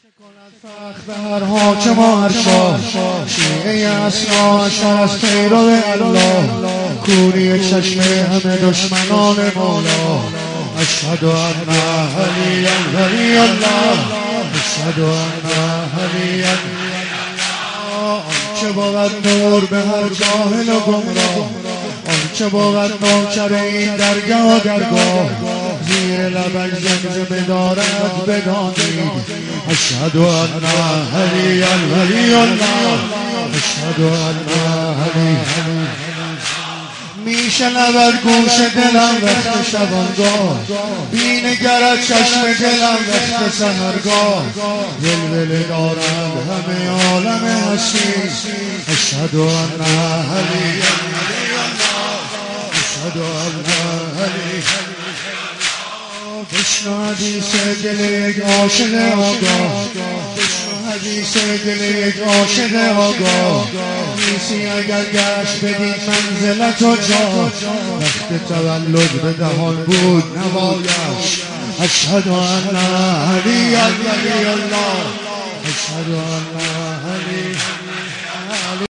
فخر به هر حاکم و هر شاه، شیعه اسنا اشتر از پیرو الله، کوری چشم همه دشمنان مولا. اشهد ان علی ولی الله، اشهد ان علی آنچه بود نور به هر جاهل و گمراه، آنچه بود نوکر این درگاه و درگاه، زیر لبش زمزمه دارد بدانید. اشهد ان علی ولی الله، اشهد ان علی. میشنود گوش دلم وقت شبانگاه، بینگرد چشم دلم وقت سحرگاه، ولوله دارند همه عالم هستی. اشهد ان علی، اشهد ان علی. بشنو حدیث دل یک عاشق آگاه، بشنو حدیث دل یک عاشق آگاه. نیستی اگر گشت بدید منزلت و جا، وقت تولد به دهان بود نوایش. اشهد ان علی ولی الله، اشهد ان علی.